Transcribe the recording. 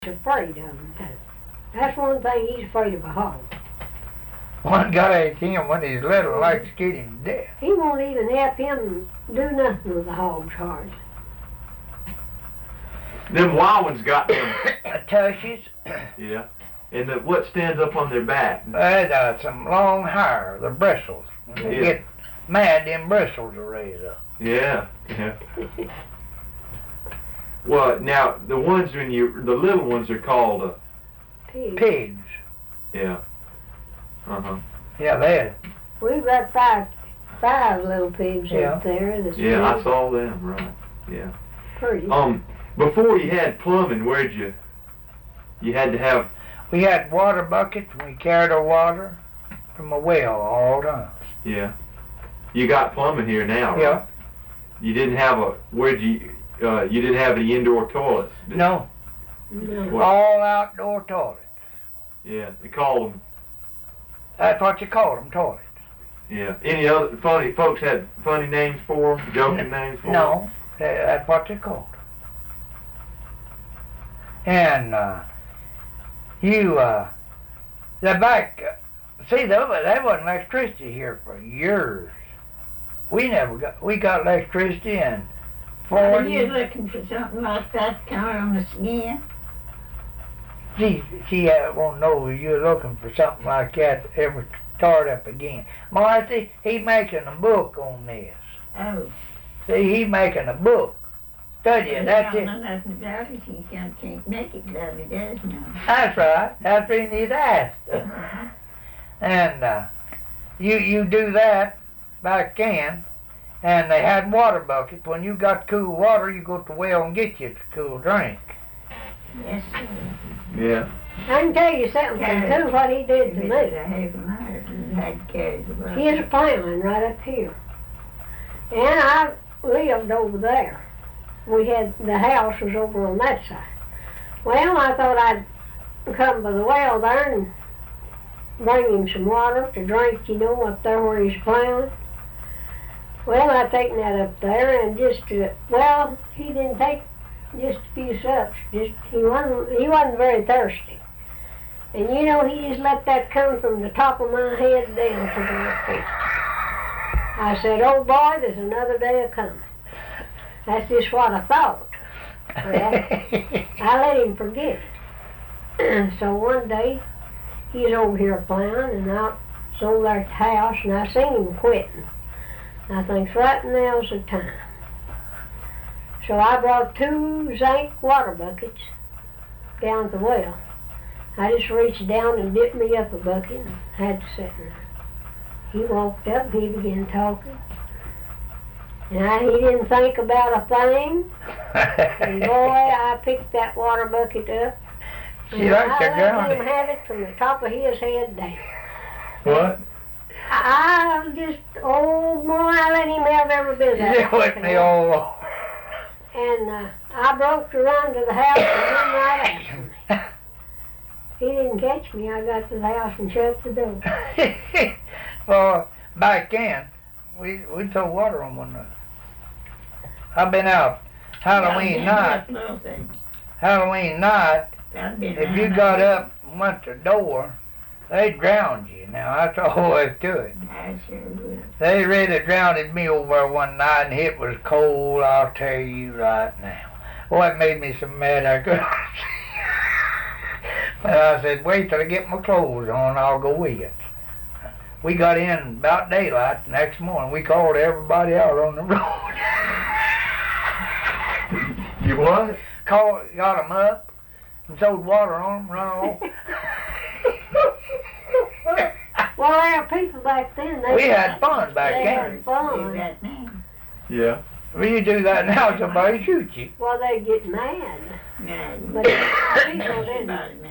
afraid of him, too. That's one thing, he's afraid of a hog. One guy at him when he's little likes to get him to death. He won't even help him do nothing with the hog's heart. Them wild ones got them. Tushes. Yeah. And what stands up on their back? Some long hair, the bristles. When they get mad, them bristles will raise up. Yeah. Yeah. Well, now the ones the little ones are called pigs. Yeah. Yeah, they. We've got five little pigs up there. Yeah, I saw them. Right. Yeah. Pretty. Before you had plumbing, where'd you had to have? We had water buckets and we carried our water from a well all done. Yeah. You got plumbing here now, right? Yeah. You didn't have you didn't have any indoor toilets? No. All outdoor toilets. Yeah, they call them. That's what you call them, toilets. Yeah. Any other funny folks had funny names for them, joking names for them? No, that's what they called them. And there wasn't electricity here for years. We got electricity in 40. Are you looking for something like that color on the skin? She won't know you're looking for something like that ever start up again. Marcy, he making a book on this. Oh. See, he making a book. Study it, that's it. I don't know nothing about it. He can't make it, love, he does know. That's right. That's what he's asked. And you do that back then, and they had water buckets. When you got cool water, you go to the well and get you a cool drink. Yes, sir. Yeah. I can tell you something, too, what he did to me. He is a plowman right up here. And I lived over there. The house was over on that side. Well, I thought I'd come by the well there and bring him some water to drink, up there where he's plowing. Well, I taken that up there and he didn't take just a few sups. He wasn't very thirsty. And he just let that come from the top of my head down to my feet. I said, "Oh boy, there's another day a coming." That's just what I thought. Well, I let him forget it. So one day, he's over here plowing, and I was over there at the house, and I seen him quitting. I think right now's the time. So I brought 2 zinc water buckets down at the well. I just reached down and dipped me up a bucket and had to sit there. He walked up and he began talking. And he didn't think about a thing. And boy, I picked that water bucket up. She liked to let him have it from the top of his head down. What? I let him have every bit of that. You whipped me all over. And I broke to run to the house and run right after me. He didn't catch me. I got to the house and shut the door. Well, back then, we throw water on one another. I've been out Halloween night. If you got up and went to the door, they drowned you. Now, that's all there to it. I sure would. They really drowned me over there one night, and it was cold, I'll tell you right now. Boy, it made me so mad I couldn't see. But I said, wait till I get my clothes on, I'll go with you. We got in about daylight the next morning. We called everybody out on the road. You what? Got them up and throwed water on them, run off. Well, there were people back then. We had fun back then. then. They had fun. Yeah. When you do that now, somebody shoots you. Well, they get mad. No, But people didn't.